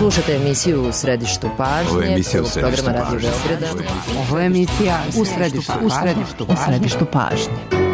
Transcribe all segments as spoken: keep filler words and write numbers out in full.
Slušate emisiju U središtu pažnje. Ovo je emisija U središtu programa pažnje. Radio Beograda. Ovo je emisija U središtu, u središtu, u središtu pažnje.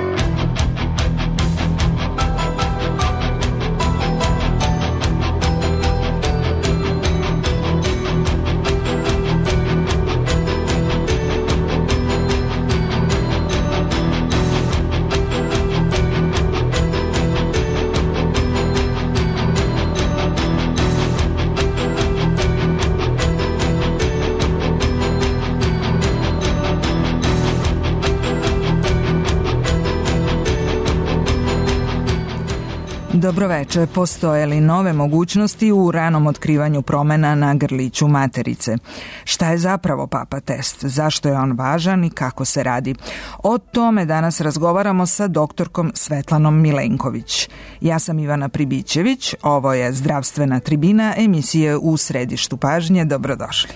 Dobroveče, postoje li nove mogućnosti u ranom otkrivanju promena na grliću materice? Šta je zapravo papa test? Zašto je on važan i kako se radi? O tome danas razgovaramo sa doktorkom Svetlanom Milenković. Ja sam Ivana Pribićević, ovo je Zdravstvena tribina, emisije U središtu pažnje. Dobrodošli.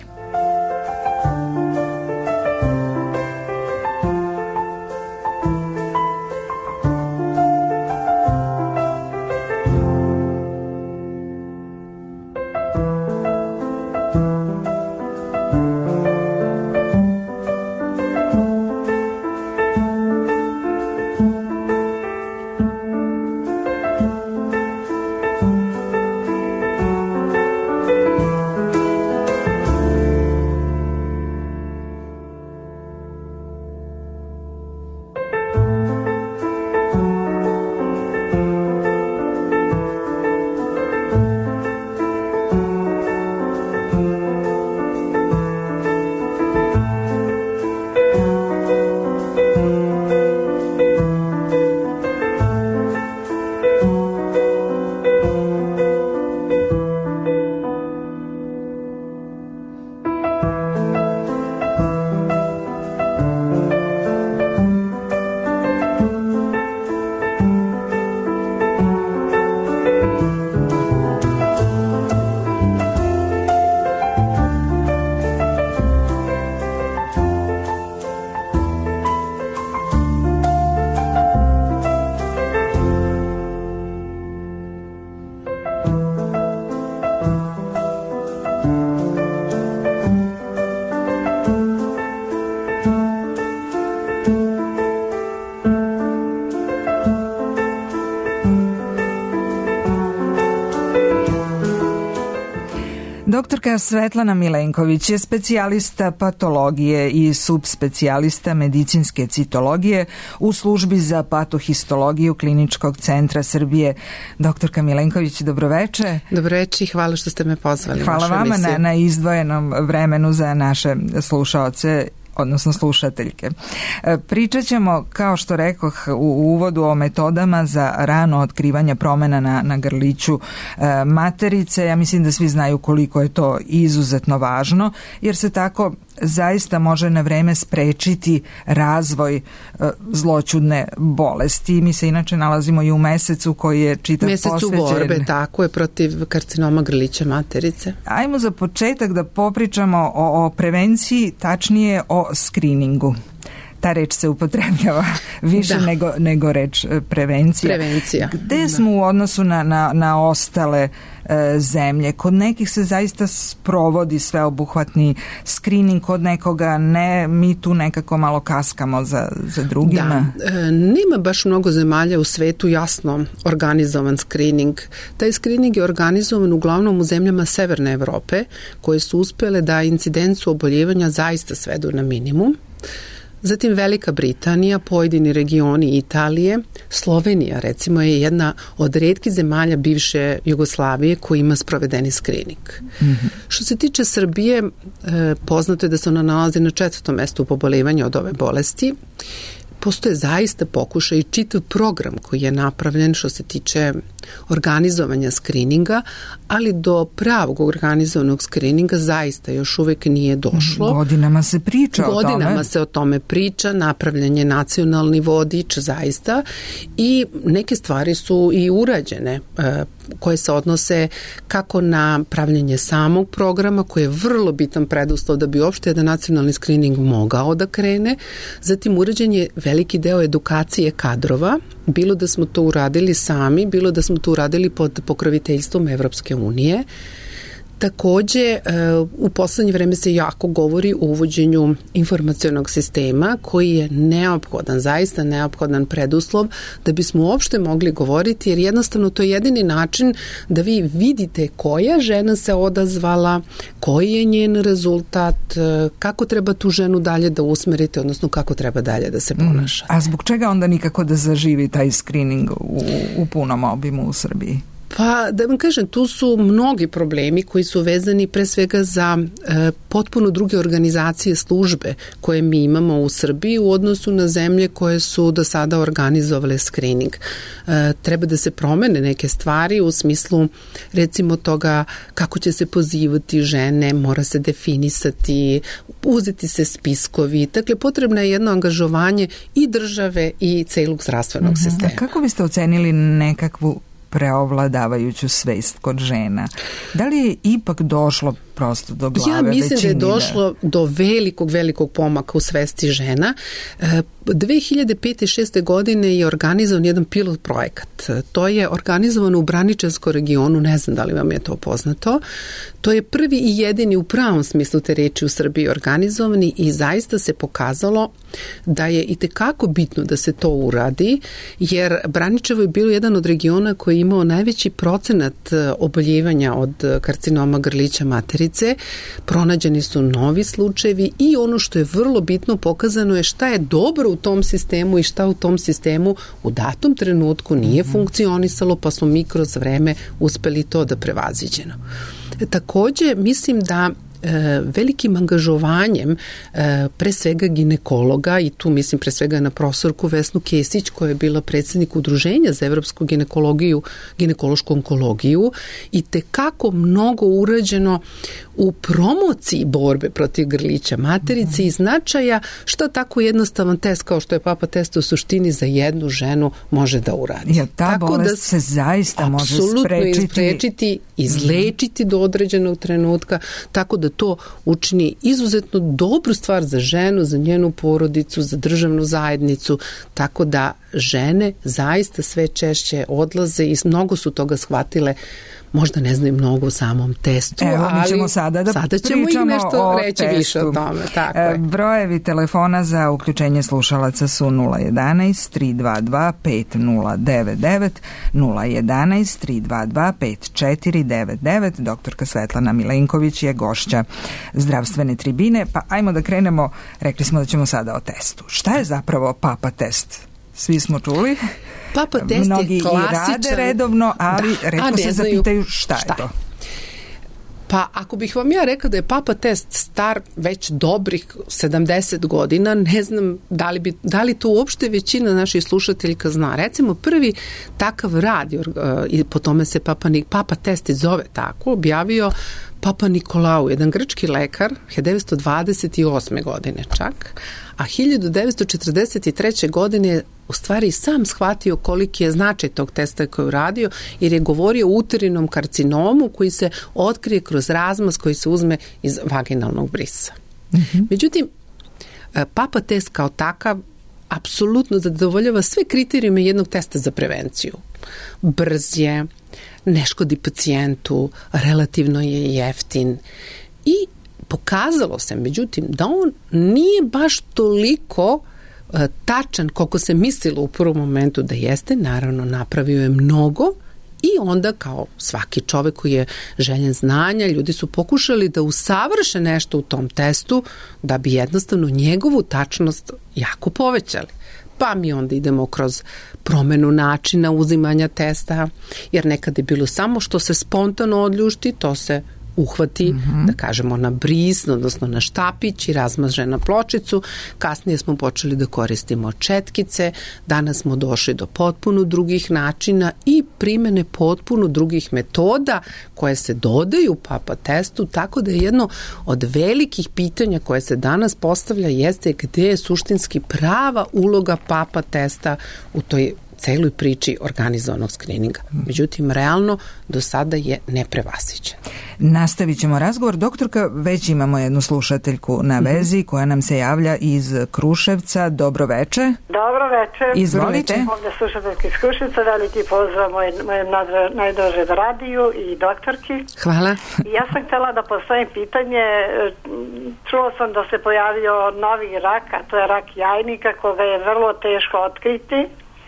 Doktorka Svetlana Milenković je specijalista patologije i subspecijalista medicinske citologije u službi za patohistologiju Kliničkog centra Srbije. Doktorka Milenković, dobroveče. Dobroveče i hvala što ste me pozvali. Hvala vama na, na izdvojenom vremenu za naše slušaoce, odnosno slušateljke. Pričat ćemo, kao što rekoh u uvodu, o metodama za rano otkrivanje promena na, na grliću e, materice. Ja mislim da svi znaju koliko je to izuzetno važno, jer se tako zaista može na vreme sprečiti razvoj e, zloćudne bolesti. Mi se inače nalazimo i u mesecu koji je čitav mesecu posvećen. Mesecu borbe, tako je, protiv karcinoma grlića materice. Ajmo za početak da popričamo o, o prevenciji, tačnije o skriningu. Ta reč se upotrebljava više nego, nego reč prevencija. Prevencija. Gde da. smo u odnosu na, na, na ostale e, zemlje? Kod nekih se zaista sprovodi sveobuhvatni skrining, kod nekoga ne, mi tu nekako malo kaskamo za, za drugima. Da, e, nema baš mnogo zemalja u svetu jasno organizovan skrining. Taj skrining je organizovan uglavnom u zemljama Severne Evrope, koje su uspjele da incidencu oboljevanja zaista svedu na minimum. Zatim Velika Britanija, pojedini regioni Italije, Slovenija recimo je jedna od retkih zemalja bivše Jugoslavije koji ima sprovedeni skrining. Mm-hmm. Što se tiče Srbije, poznato je da se ona nalazi na četvrtom mestu po bolevanju od ove bolesti. Postoje zaista pokušaj i čitav program koji je napravljen što se tiče organizovanja skrininga, ali do pravog organizovanog skrininga zaista još uvek nije došlo. Godinama se priča Godinama o tome. Godinama se o tome priča, napravljen je nacionalni vodič zaista i neke stvari su i urađene koje se odnose kako na pravljenje samog programa koji je vrlo bitan preduslov da bi uopšte jedan nacionalni skrining mogao da krene. Zatim urađen je veliki deo edukacije kadrova, bilo da smo to uradili sami, bilo da smo to uradili pod pokroviteljstvom Evropske unije. Takođe, u poslednje vreme se jako govori o uvođenju informacionog sistema koji je neophodan, zaista neophodan preduslov da bismo uopšte mogli govoriti, jer jednostavno to je jedini način da vi vidite koja žena se odazvala, koji je njen rezultat, kako treba tu ženu dalje da usmerite, odnosno kako treba dalje da se ponaša. Mm. A zbog čega onda nikako da zaživi taj screening u, u punom obimu u Srbiji? Pa, da vam kažem, tu su mnogi problemi koji su vezani pre svega za e, potpuno druge organizacije službe koje mi imamo u Srbiji u odnosu na zemlje koje su do sada organizovale screening. E, treba da se promene neke stvari u smislu recimo toga kako će se pozivati žene, mora se definisati, uzeti se spiskovi. Dakle, potrebno je jedno angažovanje i države i celog zdravstvenog mm-hmm. sistema. A kako biste ocenili nekakvu preovladavajuću svest kod žena? Da li je ipak došlo prosto do glave većine? Ja mislim većini da je došlo da... do velikog, velikog pomaka u svesti žena. dve hiljade pete i šeste godine je organizovan jedan pilot projekat. To je organizovano u Braničevskom regionu, ne znam da li vam je to poznato. To je prvi i jedini u pravom smislu te reči u Srbiji organizovani i zaista se pokazalo da je itekako bitno da se to uradi, jer Braničevo je bilo jedan od regiona koji je imao najveći procenat oboljevanja od karcinoma grlića materice. Pronađeni su novi slučajevi i ono što je vrlo bitno pokazano je šta je dobro u tom sistemu i šta u tom sistemu u datom trenutku nije funkcionisalo, pa smo mi kroz vreme uspeli to da prevaziđeno. Takođe, mislim da velikim angažovanjem pre svega ginekologa, i tu mislim pre svega na profesorku Vesnu Kesić koja je bila predsednik Udruženja za evropsku ginekologiju, ginekološku onkologiju, i tekako mnogo urađeno u promociji borbe protiv grlića materice i značaja šta tako jednostavan test kao što je papa test u suštini za jednu ženu može da uradi. Ja, ta tako bolest da se zaista može sprečiti. sprečiti, izlečiti do određenog trenutka, tako da to učini izuzetno dobru stvar za ženu, za njenu porodicu, za državnu zajednicu, tako da žene zaista sve češće odlaze i mnogo su toga shvatile. Možda ne znaju mnogo o samom testu, Evo, ali mi ćemo sada da sada ćemo ih nešto reći testu. Više o tome. Tako je. Brojevi telefona za uključenje slušalaca su nula jedan jedan tri dva dva pet nula devet devet, nula jedan jedan tri dva dva pet četiri devet devet. Doktorka Svetlana Milenković je gošća zdravstvene tribine. Pa ajmo da krenemo, rekli smo da ćemo sada o testu. Šta je zapravo papa test? Svi smo čuli. Papa test mnogi je klasičan. I rade redovno, ali da, retko se zapitaju šta, šta je to. Pa ako bih vam ja rekao da je papa test star već dobrih sedamdeset godina, ne znam da li, bi, da li to uopšte većina naših slušateljka zna. Recimo prvi takav rad, i po tome se papa, papa test zove tako, objavio Papa Nikolau, jedan grčki lekar, hiljadu devetsto dvadeset osme godine čak, a hiljadu devetsto četrdeset treće godine u stvari sam shvatio koliki je značaj tog testa koji je uradio, jer je govorio o uterinom karcinomu koji se otkrije kroz razmaz koji se uzme iz vaginalnog brisa. Mm-hmm. Međutim, papa test kao takav apsolutno zadovoljava sve kriterijume jednog testa za prevenciju. Brz je, ne škodi pacijentu, relativno je jeftin i pokazalo se, međutim, da on nije baš toliko uh, tačan koliko se mislilo u prvom momentu da jeste. Naravno, napravio je mnogo i onda kao svaki čovek koji je željen znanja, ljudi su pokušali da usavrše nešto u tom testu da bi jednostavno njegovu tačnost jako povećali. Pa mi onda idemo kroz promenu načina uzimanja testa, jer nekad je bilo samo što se spontano odljušti, to se uhvati, mm-hmm. da kažemo, na bris, odnosno na štapić i razmaže na pločicu. Kasnije smo počeli da koristimo četkice, danas smo došli do potpuno drugih načina i primene potpuno drugih metoda koje se dodaju papa testu, tako da je jedno od velikih pitanja koje se danas postavlja jeste gde je suštinski prava uloga papa testa u toj celoj priči organizovanog skrininga. Međutim, realno do sada je neprevasićen. Nastavit ćemo razgovor. Doktorka, već imamo jednu slušateljku na vezi koja nam se javlja iz Kruševca. Dobro veče. Dobro veče. Izvolite. Ovdje slušateljki iz Kruševca, veliki pozdrav mojem moje najdraže radiju i doktorki. Hvala. Ja sam htjela da postavim pitanje. Čuo sam da se pojavio novi rak, a to je rak jajnika, koga je vrlo teško otkriti.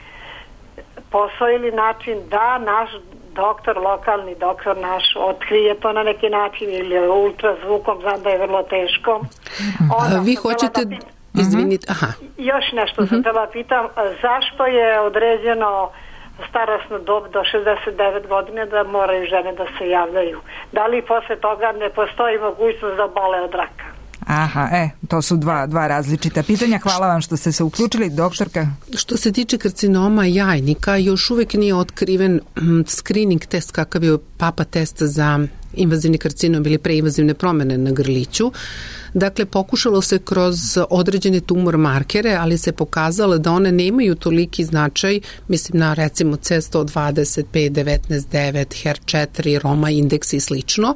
Postoji li način da naš doktor, lokalni doktor naš, otkrije to na neki način ili ultrazvukom, znam da je vrlo teško. Onda Vi hoćete... Da pit... Izvinite, aha. Još nešto sam htjela pitam, zašto je određeno starosna dob do šezdeset devet godine da moraju žene da se javljaju? Da li posle toga ne postoji mogućnost da bole od raka? Aha, e, to su dva, dva različita pitanja. Hvala vam što ste se uključili, doktorka. Što se tiče karcinoma jajnika, još uvijek nije otkriven screening test kakav je papa test za invazivni karcinom ili preinvazivne promjene na grliću. Dakle, pokušalo se kroz određene tumor markere, ali se pokazalo da one nemaju toliki značaj, mislim na recimo C sto dvadeset, P devetnaest devet, H E R četiri, Roma indeks i slično.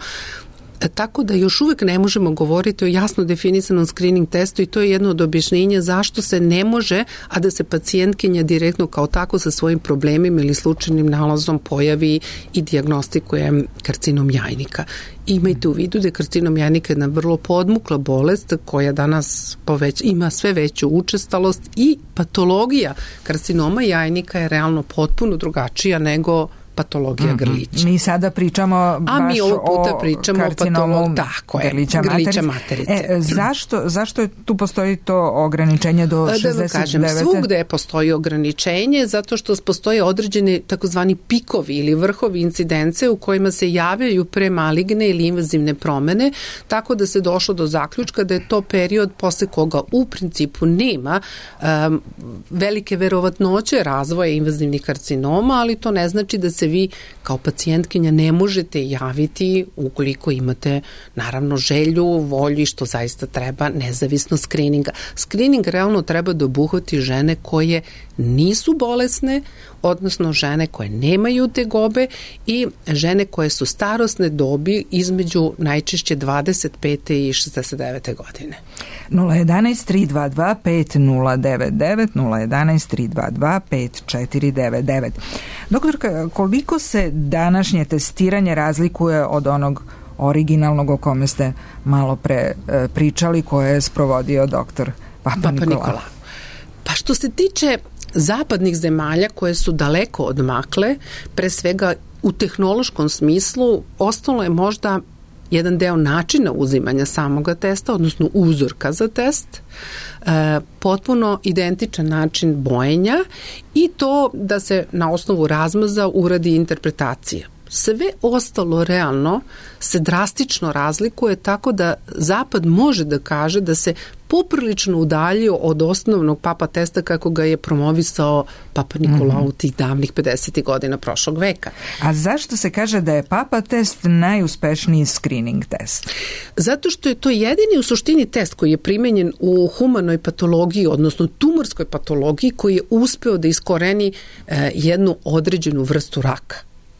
Tako da još uvijek ne možemo govoriti o jasno definisanom screening testu i to je jedno od objašnjenja zašto se ne može, a da se pacijentkinja direktno kao tako sa svojim problemima ili slučajnim nalazom pojavi i dijagnostikuje karcinom jajnika. Imajte u vidu da je karcinom jajnika jedna vrlo podmukla bolest koja danas poveć, ima sve veću učestalost i patologija karcinoma jajnika je realno potpuno drugačija nego patologija grlića. Mi sada pričamo baš A mi ovog puta pričamo o karcinomu tako je, grlića, grlića materice. materice. E, zašto, zašto je tu postoji to ograničenje do šezdeset devete? Da vam kažem, svugde postoji ograničenje zato što postoje određeni takozvani pikovi ili vrhovi incidence u kojima se javljaju premaligne ili invazivne promene, tako da se došlo do zaključka da je to period posle koga u principu nema um, velike verovatnoće razvoja invazivnih karcinoma, ali to ne znači da se vi kao pacijentkinja ne možete javiti ukoliko imate naravno želju, volju, što zaista treba, nezavisno skrininga. Skrining realno treba da obuhvati žene koje nisu bolesne, odnosno žene koje nemaju tegobe i žene koje su starosne dobi između najčešće dvadeset pete i šezdeset devete godine. nula jedanaest tri dva dva pet nula devet devet nula jedanaest tri dva dva pet četiri devet devet. Doktorka, koliko se današnje testiranje razlikuje od onog originalnog o kome ste malo pre e, pričali, koje je sprovodio doktor Papa, Papa Nikola? Nikola. Pa što se tiče zapadnih zemalja koje su daleko odmakle, pre svega u tehnološkom smislu, ostalo je možda jedan deo načina uzimanja samoga testa, odnosno uzorka za test, e, potpuno identičan način bojenja i to da se na osnovu razmaza uradi interpretacija. Sve ostalo realno se drastično razlikuje tako da Zapad može da kaže da se poprilično udaljio od osnovnog papa testa kako ga je promovisao Papa Nikola mm-hmm. u tih davnih pedesetih godina prošlog veka. A zašto se kaže da je papa test najuspešniji screening test? Zato što je to jedini u suštini test koji je primenjen u humanoj patologiji, odnosno tumorskoj patologiji, koji je uspeo da iskoreni eh, jednu određenu vrstu raka.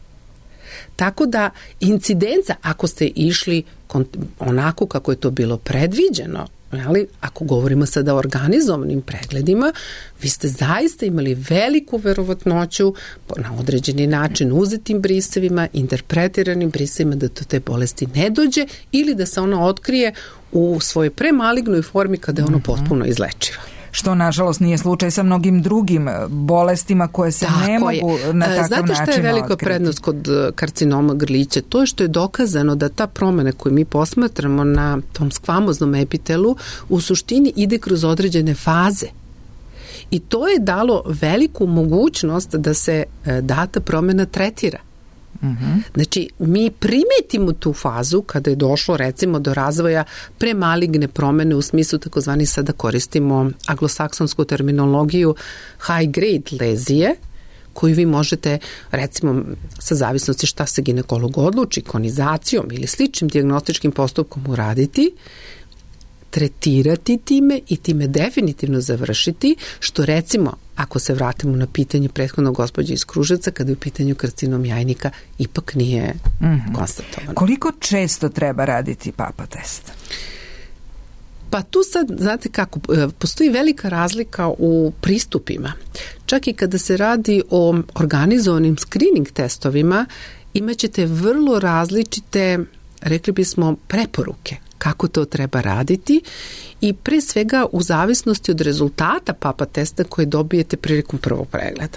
Tako da incidenca, ako ste išli onako kako je to bilo predviđeno, ali ako govorimo sada o organizovanim pregledima, vi ste zaista imali veliku verovatnoću na određeni način uzetim brisevima, interpretiranim brisevima da do te bolesti ne dođe ili da se ona otkrije u svojoj premalignoj formi kada je ono potpuno izlečiva. Što nažalost nije slučaj sa mnogim drugim bolestima koje se Tako ne mogu je. na takav način otkriti. Znate šta je velika prednost kod karcinoma grlića? To je što je dokazano da ta promjena koju mi posmatramo na tom skvamoznom epitelu u suštini ide kroz određene faze. I to je dalo veliku mogućnost da se data promjena tretira. Mm-hmm. Znači, mi primetimo tu fazu kada je došlo recimo do razvoja premaligne promjene u smislu takozvani, sada koristimo anglosaksonsku terminologiju high grade lezije, koju vi možete recimo sa zavisnosti šta se ginekolog odluči, konizacijom ili sličnim dijagnostičkim postupkom uraditi, tretirati time i time definitivno završiti, što recimo ako se vratimo na pitanje prethodnog gospođe iz Kruševca, kada je u pitanju karcinom jajnika, ipak nije mm-hmm. konstatovano. Koliko često treba raditi papa test? Pa tu sad, znate kako, postoji velika razlika u pristupima. Čak i kada se radi o organizovanim screening testovima, imat ćete vrlo različite, rekli bismo, preporuke kako to treba raditi i pre svega u zavisnosti od rezultata papa testa koje dobijete prilikom prvog pregleda.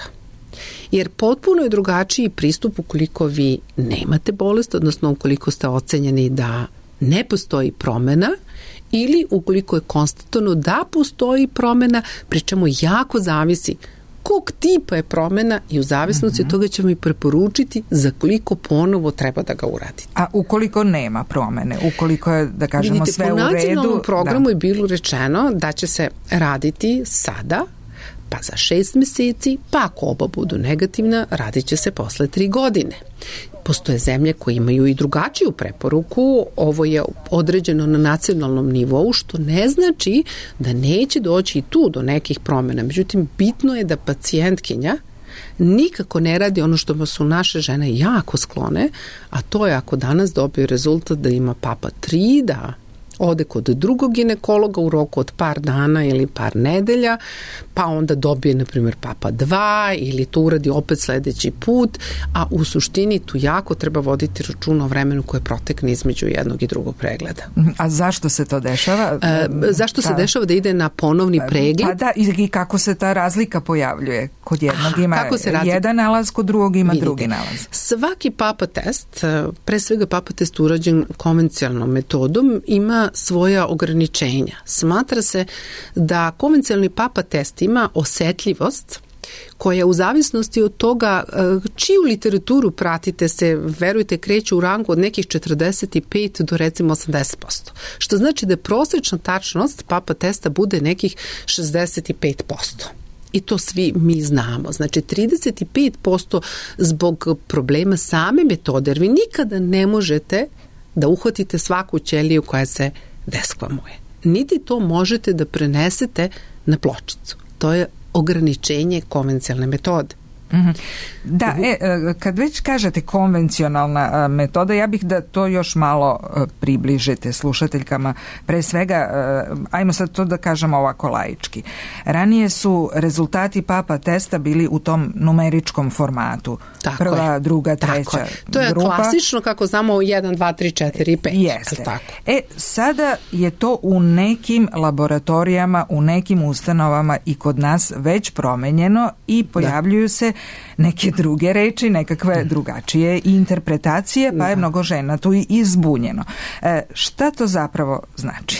Jer potpuno je drugačiji pristup ukoliko vi nemate bolest, odnosno ukoliko ste ocenjeni da ne postoji promena ili ukoliko je konstatovano da postoji promena, pri čemu jako zavisi kog tipa je promena i u zavisnosti mm-hmm. od toga ćemo i preporučiti za koliko ponovo treba da ga uradite. A ukoliko nema promene, ukoliko je, da kažemo, vidite, sve u redu... Vidite, po nacionalnom programu da. je bilo rečeno da će se raditi sada, pa za šest meseci, pa ako oba budu negativna, radit će se posle tri godine. Postoje zemlje koje imaju i drugačiju preporuku, ovo je određeno na nacionalnom nivou, što ne znači da neće doći i tu do nekih promjena. Međutim, bitno je da pacijentkinja nikako ne radi ono što su naše žene jako sklone, a to je ako danas dobije rezultat da ima papa tri, da ode kod drugog ginekologa u roku od par dana ili par nedelja, pa onda dobije, na primjer, papa dva ili to uradi opet sledeći put, a u suštini tu jako treba voditi računa o vremenu koje protekne između jednog i drugog pregleda. A zašto se to dešava? E, zašto ta... se dešava da ide na ponovni pregled? Pa da, i kako se ta razlika pojavljuje? Kod jednog ima jedan nalaz, kod drugog ima Vidite, drugi nalaz. Svaki papa test, pre svega papa test urađen konvencionalnom metodom, ima svoja ograničenja. Smatra se da konvencionalni papa test ima osetljivost koja u zavisnosti od toga čiju literaturu pratite se, verujte, kreće u rangu od nekih četrdeset pet do recimo osamdeset posto. Što znači da prosječna tačnost papa testa bude nekih šezdeset pet posto. I to svi mi znamo. Znači trideset pet posto zbog problema same metode, jer vi nikada ne možete da uhvatite svaku ćeliju koja se deskvamuje. Niti to možete da prenesete na pločicu. To je ograničenje konvencionalne metode. Mm-hmm. Da, e, kad već kažete konvencionalna metoda, ja bih da to još malo približite slušateljkama. Pre svega, ajmo sad to da kažemo ovako laički. Ranije su rezultati papa testa bili u tom numeričkom formatu. Tako Prva, je. druga, treća je. To je grupa. Klasično kako znamo jedan, dva, tri, četiri, pet. Jeste. Tako. E, sada je to u nekim laboratorijama, u nekim ustanovama i kod nas već promenjeno i pojavljuju da. se neke druge reči, nekakve drugačije interpretacije, pa je mnogo žena tu i izbunjeno. E, šta to zapravo znači?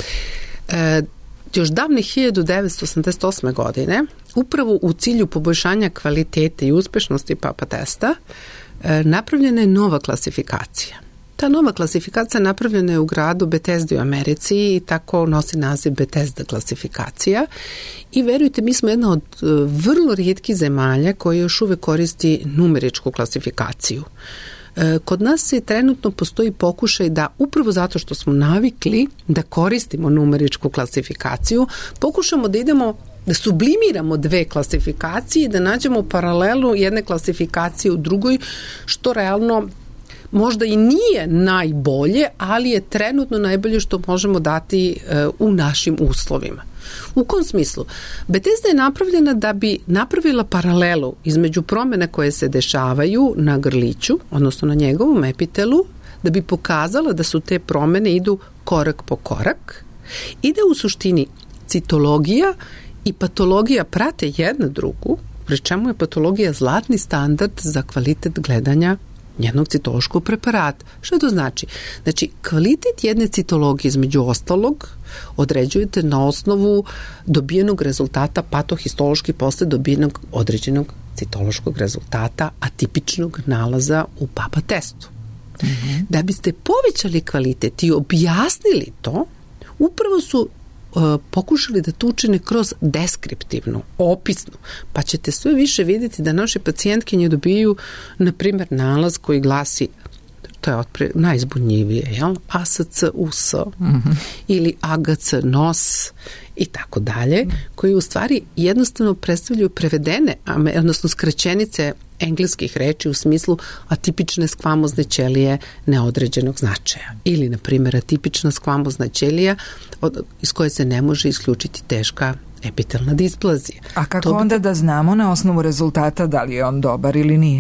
E, još davne hiljadu devetsto osamdeset osme. godine, upravo u cilju poboljšanja kvalitete i uspešnosti papa testa, e, napravljena je nova klasifikacija. Ta nova klasifikacija napravljena je u gradu Bethesda u Americi i tako nosi naziv Bethesda klasifikacija i verujte, mi smo jedna od vrlo rijetkih zemalja koja još uvek koristi numeričku klasifikaciju. Kod nas je trenutno postoji pokušaj da upravo zato što smo navikli da koristimo numeričku klasifikaciju, pokušamo da idemo da sublimiramo dve klasifikacije i da nađemo paralelu jedne klasifikacije u drugoj, što realno možda i nije najbolje, ali je trenutno najbolje što možemo dati uh, u našim uslovima. U kom smislu? Bethesda je napravljena da bi napravila paralelu između promjene koje se dešavaju na grliću, odnosno na njegovom epitelu, da bi pokazala da su te promjene idu korak po korak i da u suštini citologija i patologija prate jedna drugu, pri čemu je patologija zlatni standard za kvalitet gledanja jednog citološkog preparata. Što to znači? Znači, kvalitet jedne citologije između ostalog određujete na osnovu dobijenog rezultata patohistološki posle dobijenog određenog citološkog rezultata, atipičnog nalaza u papa testu. Mm-hmm. Da biste povećali kvalitet i objasnili to, upravo su pokušali da to učine kroz deskriptivnu, opisnu, pa ćete sve više vidjeti da naše pacijentkinje dobiju, na primjer, nalaz koji glasi, to je otpre, najzbunjivije, jel? A S C U S mm-hmm. ili A G C nos i tako dalje, koji u stvari jednostavno predstavljaju prevedene, odnosno skraćenice engleskih reči u smislu atipične skvamozne ćelije neodređenog značaja. Ili, na primjer, atipična skvamozna ćelija od, iz koje se ne može isključiti teška epitelna displazija. A kako to onda bi... da znamo na osnovu rezultata da li je on dobar ili nije?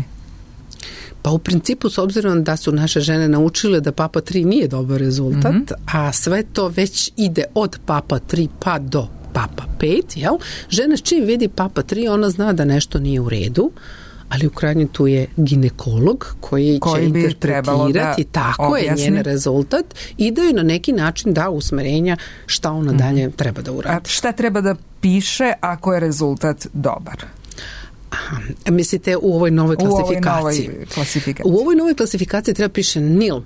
Pa u principu, s obzirom da su naše žene naučile da papa tri nije dobar rezultat, mm-hmm. a sve to već ide od papa tri pa do papa pet, jel? Žena čim vidi papa tri, ona zna da nešto nije u redu, ali u krajnju tu je ginekolog koji, koji će interpretirati da tako objasni. Je njen rezultat i da joj na neki način da usmerenja šta ona mm-hmm. dalje treba da uradi. A šta treba da piše ako je rezultat dobar? Aha, mislite u ovoj novoj klasifikaciji? U ovoj novoj klasifikaciji. U ovoj novoj klasifikaciji treba piše N I L.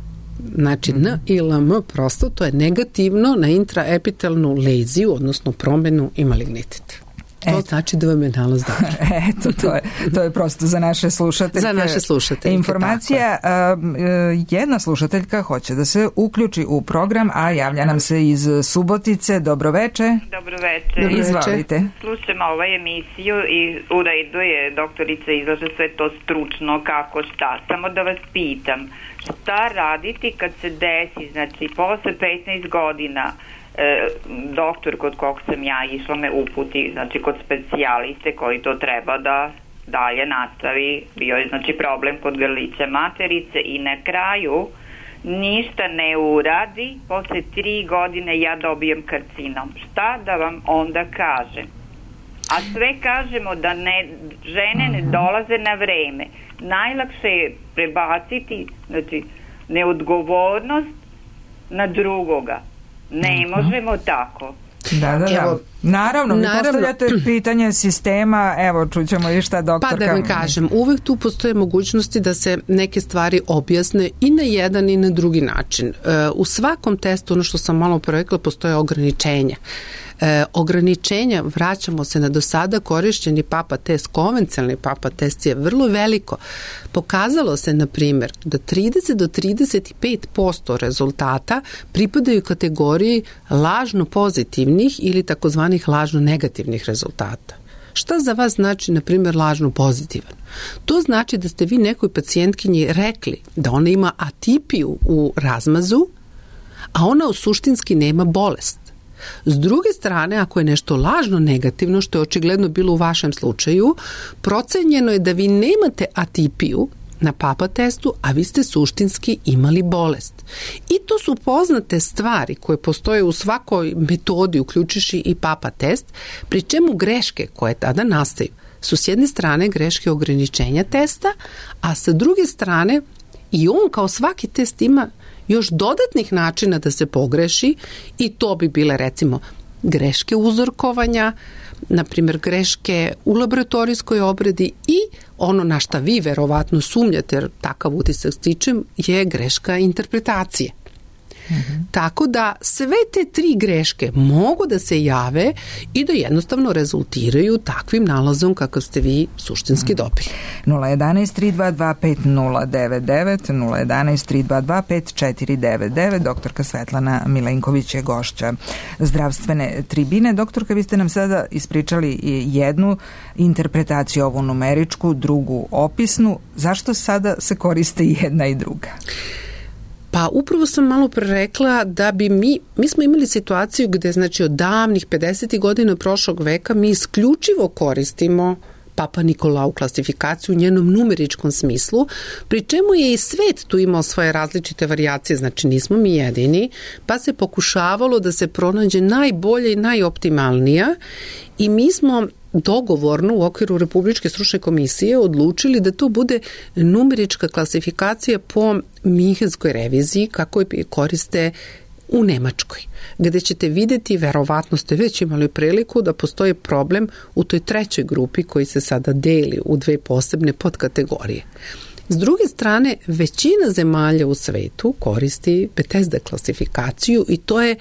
Znači mm-hmm. N I L M prosto, to je negativno na intraepitelnu leziju, odnosno promenu i malignitet. To Eto. Znači da vam je nalaz dobar. Eto, to je, to je prosto za naše slušateljke. Za naše slušateljke, informacija. Jedna slušateljka hoće da se uključi u program, a javlja nam se iz Subotice. Dobroveče. Dobroveče. Izvalite. Slušam ovaj emisiju i u redu je, doktorica izlaže sve to stručno, kako, šta. Samo da vas pitam, šta raditi kad se desi, znači posle petnaest godina, E, doktor kod kog sam ja išla me uputi, znači kod specijaliste koji to treba da dalje nastavi, bio je znači problem kod grlića materice i na kraju ništa ne uradi, posle tri godine ja dobijem karcinom. Šta da vam onda kažem? A sve kažemo da ne, žene ne dolaze na vreme. Najlakše je prebaciti, znači, neodgovornost na drugoga. Ne možemo tako. Da, da, da. Evo, naravno, mi postavljate pitanje sistema, evo, čućemo i šta doktorka... Pa da vam kažem, uvek tu postoje mogućnosti da se neke stvari objasne i na jedan i na drugi način. U svakom testu, ono što sam malo prerekla, postoje ograničenja. E, ograničenja, vraćamo se na do sada korišćeni papa test, konvencionalni papa test je vrlo veliko. Pokazalo se, na primjer, da trideset do trideset pet posto rezultata pripadaju kategoriji lažno pozitivnih ili takozvanih lažno negativnih rezultata. Šta za vas znači, na primjer, lažno pozitivan? To znači da ste vi nekoj pacijentkinji rekli da ona ima atipiju u razmazu, a ona u suštinski nema bolest. S druge strane, ako je nešto lažno negativno, što je očigledno bilo u vašem slučaju, procenjeno je da vi nemate atipiju na papa testu, a vi ste suštinski imali bolest. I to su poznate stvari koje postoje u svakoj metodi, uključujući i papa test, pri čemu greške koje tada nastaju su s jedne strane greške ograničenja testa, a sa druge strane i on kao svaki test ima još dodatnih načina da se pogreši i to bi bile recimo greške uzorkovanja, na primjer greške u laboratorijskoj obradi i ono na šta vi verovatno sumnjate, jer takav utisak stičem, je greška interpretacije. Mm-hmm. Tako da sve te tri greške mogu da se jave i da jednostavno rezultiraju takvim nalazom kakav ste vi suštinski dobili. nula jedan tri dva dva pet nula devet devet, nula jedan tri dva dva pet četiri devet devet. Doktorka Svetlana Milenković je gošća zdravstvene tribine. Doktorka, vi ste nam sada ispričali jednu interpretaciju, ovu numeričku, drugu opisnu. Zašto sada se koriste i jedna i druga? Pa upravo sam malo pre rekla da bi mi, mi smo imali situaciju gde, znači, od davnih pedesetih godina prošlog veka mi isključivo koristimo Papa Nikolau klasifikaciju u njenom numeričkom smislu, pri čemu je i svet tu imao svoje različite varijacije, znači nismo mi jedini, pa se pokušavalo da se pronađe najbolje i najoptimalnija i mi smo dogovorno u okviru Republičke stručne komisije odlučili da to bude numerička klasifikacija po Minhenskoj reviziji kako je koriste u Nemačkoj, gde ćete vidjeti, verovatno ste već imali priliku da postoji problem u toj trećoj grupi koji se sada deli u dve posebne podkategorije. S druge strane, većina zemalja u svetu koristi Bethesda klasifikaciju i to je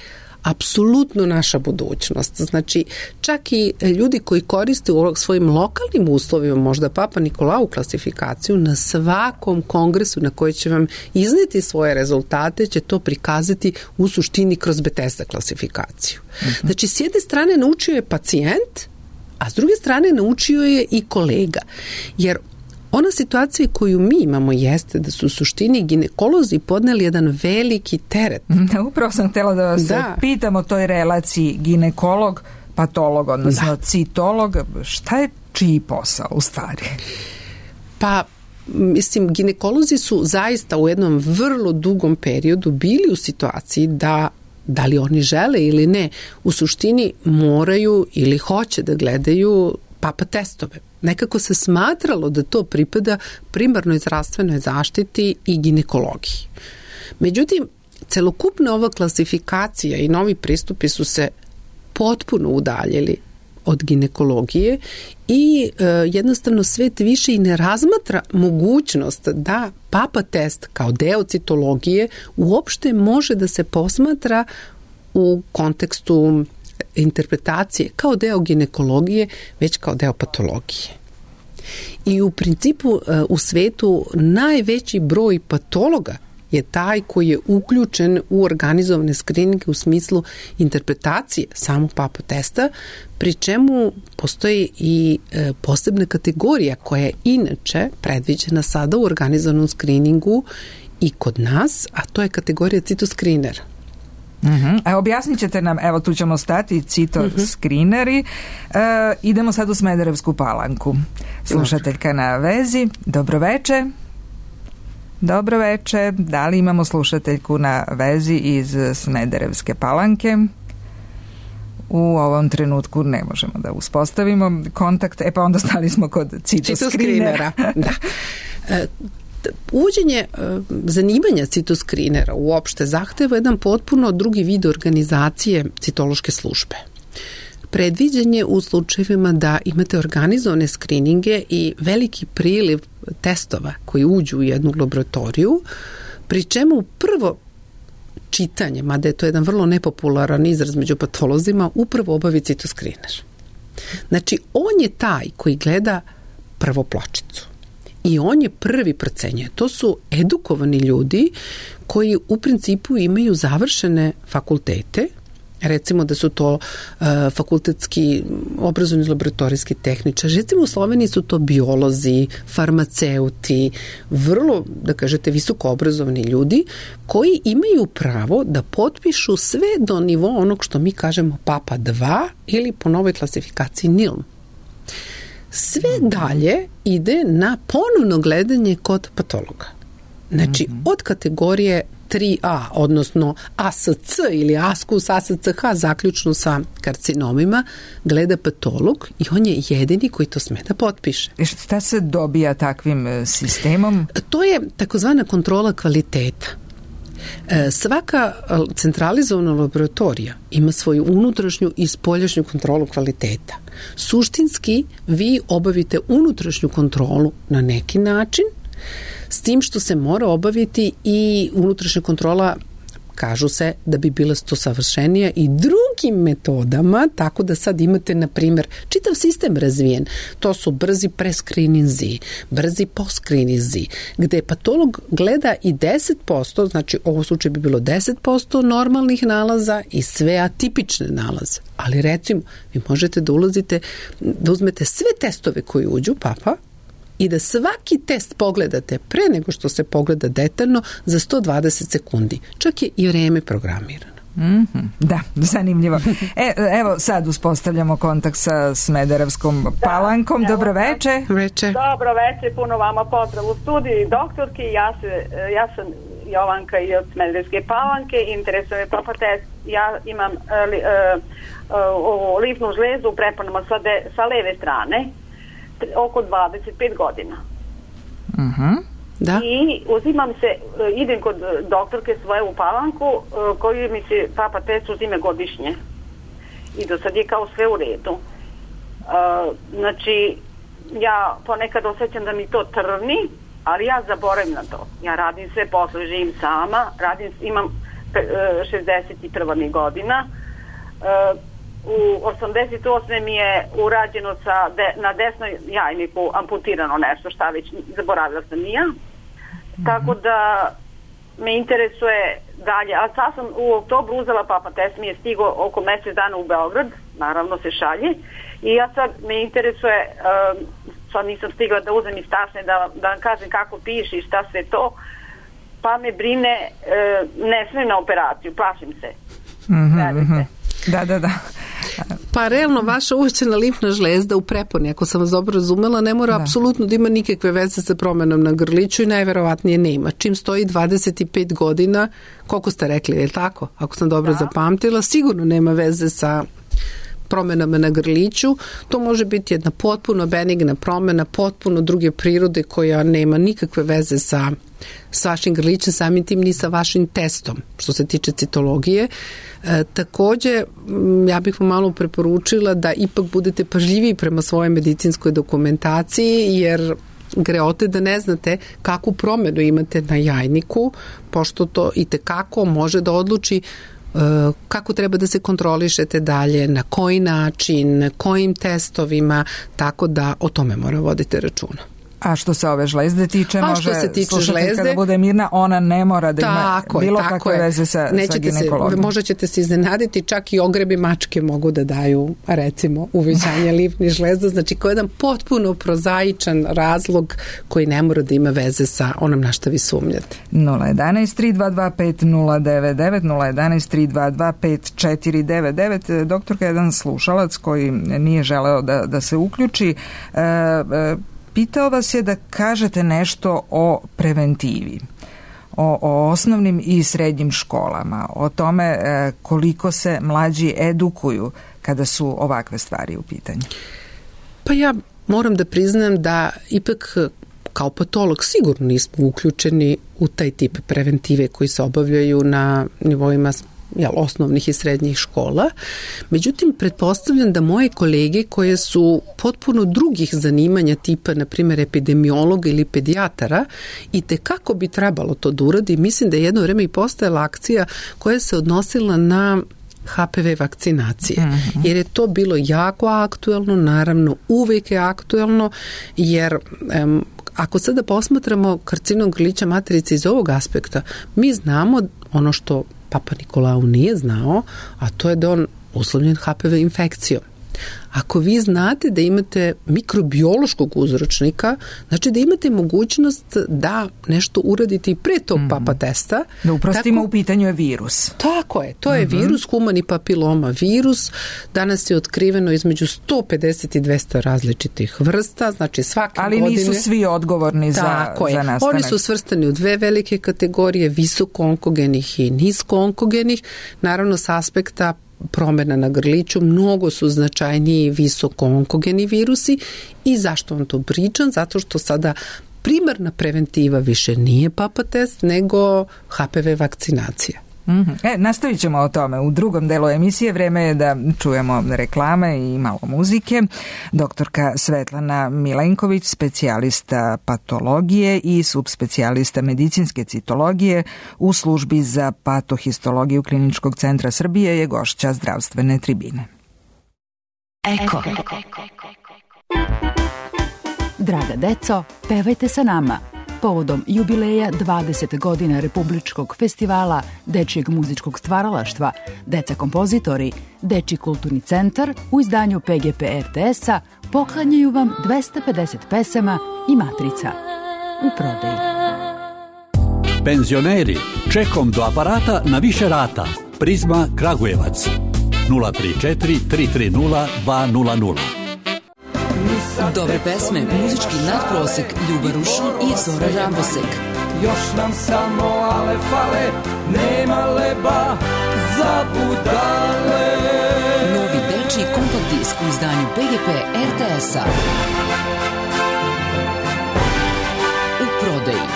apsolutno naša budućnost. Znači, čak i ljudi koji koriste u svojim lokalnim uslovima, možda Papa Nikolau klasifikaciju, na svakom kongresu na koji će vam izneti svoje rezultate, će to prikazati u suštini kroz Bethesda klasifikaciju. Uh-huh. Znači, s jedne strane naučio je pacijent, a s druge strane naučio je i kolega. Jer ona situacija koju mi imamo jeste da su u suštini ginekolozi podneli jedan veliki teret. Da, upravo sam htjela da vas da. pitam o toj relaciji ginekolog, patolog, odnosno da. citolog. Šta je čiji posao u stvari? Pa, mislim, ginekolozi su zaista u jednom vrlo dugom periodu bili u situaciji da da li oni žele ili ne, u suštini moraju ili hoće da gledaju papa testove. Nekako se smatralo da to pripada primarnoj zdravstvenoj zaštiti i ginekologiji. Međutim, celokupna ova klasifikacija i novi pristupi su se potpuno udaljili od ginekologije i e, jednostavno svet više i ne razmatra mogućnost da papa test kao deo citologije uopšte može da se posmatra u kontekstu interpretacije kao deo ginekologije, već kao deo patologije. I u principu u svetu najveći broj patologa je taj koji je uključen u organizovane skrininge u smislu interpretacije samog papa testa, pri čemu postoji i posebna kategorija koja je inače predviđena sada u organizovanom skriningu i kod nas, a to je kategorija citoskrinera. Uh-huh. A objasnit ćete nam, evo tu ćemo stati, citoskrineri. Uh-huh. E, idemo sad u Smederevsku Palanku. Slušateljka na vezi. Dobro veče. Dobro veče. Da li imamo slušateljku na vezi iz Smederevske Palanke? U ovom trenutku ne možemo da uspostavimo kontakt. E pa onda stali smo kod citoskrinera. Da. E, Uvođenje zanimanja citoskrinera uopšte zahteva jedan potpuno drugi vid organizacije citološke službe. Predviđen je u slučajevima da imate organizovane skrininge i veliki priliv testova koji uđu u jednu laboratoriju, pri čemu prvo čitanje, mada je to jedan vrlo nepopularan izraz među patolozima, upravo obavi citoskriner. Znači, on je taj koji gleda prvo pločicu. I on je prvi procenjuje. To su edukovani ljudi koji u principu imaju završene fakultete, recimo da su to uh, fakultetski obrazovni laboratorijski tehničari, recimo u Sloveniji su to biolozi, farmaceuti, vrlo, da kažete, visoko obrazovani ljudi koji imaju pravo da potpišu sve do nivoa onog što mi kažemo papa dva ili po novoj klasifikaciji N I L M. Sve dalje ide na ponovno gledanje kod patologa. Znači, mm-hmm. od kategorije tri A, odnosno A S C ili Askus, A S C H, zaključno sa karcinomima, gleda patolog i on je jedini koji to sme da potpiše. I šta se dobija takvim sistemom? To je takozvana kontrola kvaliteta. Svaka centralizovana laboratorija ima svoju unutrašnju i spoljašnju kontrolu kvaliteta. Suštinski vi obavite unutrašnju kontrolu na neki način, s tim što se mora obaviti i unutrašnja kontrola, kažu se da bi bila to savršenija i drugim metodama, tako da sad imate, na primjer, čitav sistem razvijen. To su brzi preskrininzi, brzi postskrininzi, gde patolog gleda i deset posto, znači ovo slučaju bi bilo deset posto normalnih nalaza i sve atipične nalaze. Ali recimo, vi možete da ulazite, da uzmete sve testove koji uđu, papa, i da svaki test pogledate pre nego što se pogleda detaljno za sto dvadeset sekundi. Čak je i vreme programirano. Mm-hmm. Da, zanimljivo. E, evo sad uspostavljamo kontakt sa Smederevskom Palankom. Da, dobro veče. Veče. Dobro veče, puno vama pozdrav u studiji doktorki. Ja, se, ja sam Jovanka i od Smederevske Palanke. Interesuje me papa test. Ja imam uh, uh, uh, limfnu žlezu u preponama sa, de, sa leve strane oko dvadeset pet godina. Uh-huh. Da. I uzimam se, idem kod doktorke svoje u Palanku, koju mi se papa test uzime godišnje. I do sad je kao sve u redu. Uh, znači, ja ponekad osjećam da mi to trvni, ali ja zaboravim na to. Ja radim sve posle, živim sama, radim, imam šezdeset prva mi godina. U osamdeset osme mi je urađeno sa de, na desnoj jajniku amputirano nešto, šta već, zaboravila sam nija. Mm-hmm. Tako da me interesuje dalje. A sad sam u oktobru uzela papa test, mi je stigo oko mjesec dana u Beograd, naravno se šalje. I ja sad me interesuje, uh, sad nisam stigla da uzem iz tasne, da, da vam kažem kako piše i šta sve to, pa me brine, uh, ne smem na operaciju, plašim se. Mm-hmm. Da, da, da. Pa realno vaša uvećana limfna žlezda u preponi, ako sam vas dobro razumela, ne mora da. apsolutno da ima nikakve veze sa promenom na grliću i najverovatnije nema. Čim stoji dvadeset pet godina, koliko ste rekli, je li tako? Ako sam dobro da. zapamtila, sigurno nema veze sa promenama na grliću. To može biti jedna potpuno benigna promena, potpuno druge prirode koja nema nikakve veze sa, sa vašim grlićem, samim tim ni sa vašim testom, što se tiče citologije. E, takođe, ja bih vam malo preporučila da ipak budete pažljiviji prema svojoj medicinskoj dokumentaciji, jer greote da ne znate kakvu promenu imate na jajniku, pošto to i tekako može da odluči kako treba da se kontrolišete dalje, na koji način, kojim testovima, tako da o tome mora voditi računa. A što se ove žlezde tiče, A može se tiče slušateljka žlezde, da bude mirna, ona ne mora da ima tako bilo je, kakve je. veze sa, sa ginekologom. Možda ćete se iznenaditi, čak i ogrebi mačke mogu da daju, recimo, uvećanje limfnih žlezda, znači koji je jedan potpuno prozaičan razlog koji ne mora da ima veze sa onom na što vi sumnjate. nula jedan tri dva dva pet nula devet devet, nula jedan tri dva dva pet četiri devet devet. Doktorka, jedan slušalac koji nije želeo da, da se uključi, e, e, pitao vas je da kažete nešto o preventivi, o, o osnovnim i srednjim školama, o tome e, koliko se mlađi edukuju kada su ovakve stvari u pitanju. Pa ja moram da priznam da ipak kao patolog sigurno nismo uključeni u taj tip preventive koji se obavljaju na nivoima jel, osnovnih i srednjih škola. Međutim, pretpostavljam da moje kolege koje su potpuno drugih zanimanja tipa, na primjer, epidemiologa ili pedijatara, i tekako bi trebalo to da uradi. Mislim da je jedno vreme i postojala akcija koja se odnosila na H P V vakcinacije, uh-huh. jer je to bilo jako aktuelno, naravno uvijek je aktuelno, jer um, ako sada posmatramo karcinom grlića materice iz ovog aspekta, mi znamo ono što Papa Nikolau nije znao, a to je da on uslovljen H P V infekcijom. Ako vi znate da imate mikrobiološkog uzročnika, znači da imate mogućnost da nešto uradite i pre tog mm-hmm. papa testa. Da uprostimo, u pitanju je virus. Tako je, to je mm-hmm. virus, humani papiloma virus. Danas je otkriveno između sto pedeset i dvesta različitih vrsta, znači svake Ali godine... nisu svi odgovorni za, za nastanak. Oni su svrstani u dve velike kategorije, visoko onkogenih i nisko onkogenih. Naravno, s aspekta promjena na grliću, mnogo su značajniji visoko onkogeni virusi. I zašto vam to pričam? Zato što sada primarna preventiva više nije papa test, nego H P V vakcinacija. Mm-hmm. E, nastavit ćemo o tome u drugom delu emisije. Vreme je da čujemo reklame i malo muzike. Doktorka Svetlana Milenković, specijalista patologije i subspecijalista medicinske citologije u službi za patohistologiju Kliničkog centra Srbije, je gošća zdravstvene tribine. Eko. Draga deco, pevajte sa nama. Povodom jubileja dvadeset godina Republičkog festivala dečijeg muzičkog stvaralaštva Deca kompozitori, Dečiji kulturni centar u izdanju P G P R T S-a poklanjaju vam dvesta pedeset pesama i matrica u prodaji. Penzioneri, čekom do aparata na više rata. Prizma Kragujevac nula tri četiri tri tri nula dva nula nula. Dobre pesme, muzički nadprosek, Ljuba Rušin i Zora Rambosek. Još nam samo ale fale, nema leba za budale. Novi dečiji kompakt disk u izdanju P G P R T S-a. U prodaji.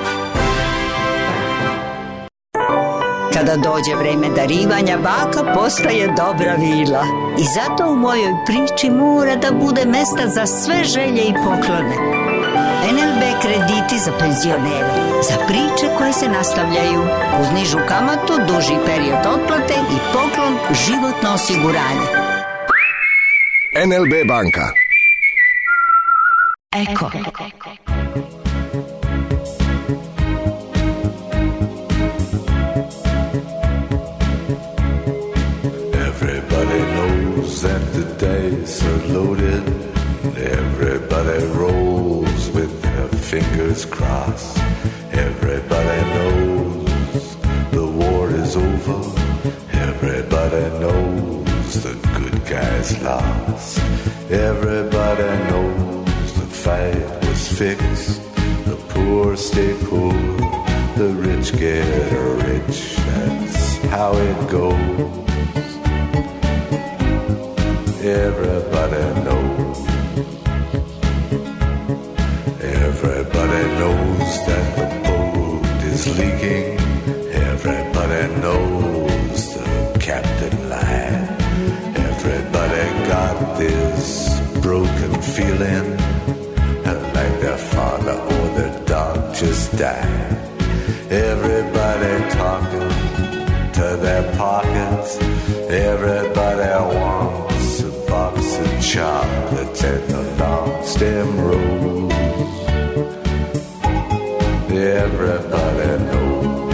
Kada dođe vreme darivanja, baka postaje dobra vila. I zato u mojoj priči mora da bude mesta za sve želje i poklone. N L B kredit krediti za penzionere, za priče koje se nastavljaju, uz nižu kamatu, duži period otplate i poklon životno osiguranje. en el be banka. Eko. Everybody knows that the dice are loaded. Everybody rolls with their fingers crossed. Everybody knows the war is over. Everybody knows the good guys lost. Everybody knows the fight was fixed. The poor stay poor, the rich get rich. That's how it goes. Everybody knows. Everybody knows that the boat is leaking. Everybody knows the captain lied. Everybody got this broken feeling like their father or their dog just died. Everybody talking to their pockets. Everybody wants a box of chocolates and the long stem rose. Everybody knows.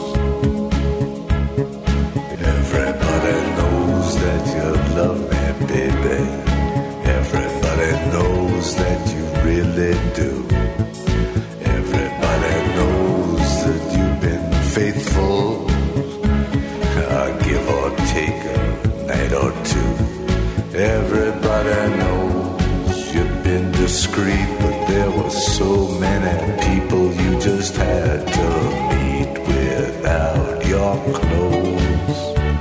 Everybody knows that you love me, baby. Everybody knows that you really do. Everybody knows that you've been faithful, uh, give or take a night or two. Everybody knows you've been discreet, but there were so many people you just had to meet without your clothes.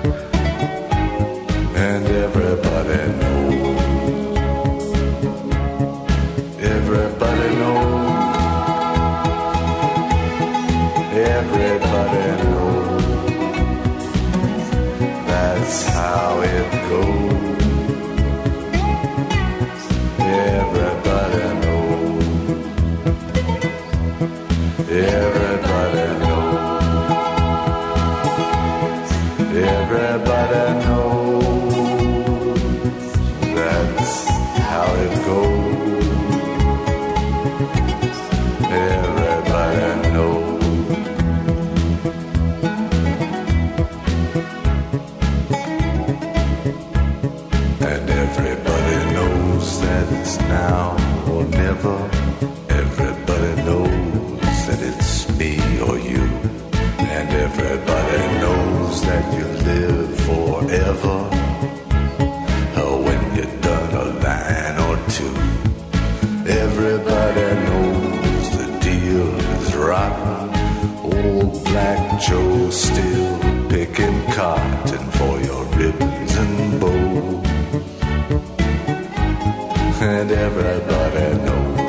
And everybody knows. Everybody knows. Everybody knows. That's how it goes. Everybody knows. Everybody knows. Everybody knows. That's how it goes. Everybody knows. And everybody knows that it's now or never. Everybody knows that it's me or you. And everybody knows that you live forever. Oh, when you're done a line or two. Everybody knows the deal is rotten. Old Black Joe still picking cotton for your ribbons and bows. And everybody knows.